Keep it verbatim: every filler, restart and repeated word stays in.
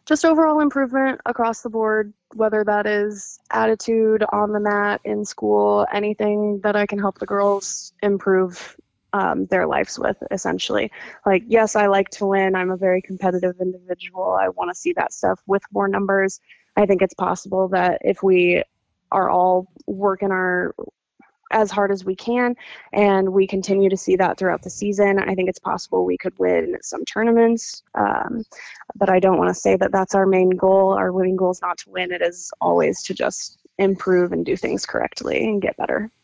Just overall improvement across the board, whether that is attitude on the mat, in school, anything that I can help the girls improve um, their lives with, essentially. Like, yes, I like to win. I'm a very competitive individual. I want to see that stuff with more numbers. I think it's possible that if we are all working our as hard as we can, and we continue to see that throughout the season, I think it's possible we could win some tournaments. Um, but I don't want to say that that's our main goal. Our winning goal is not to win. It is always to just improve and do things correctly and get better.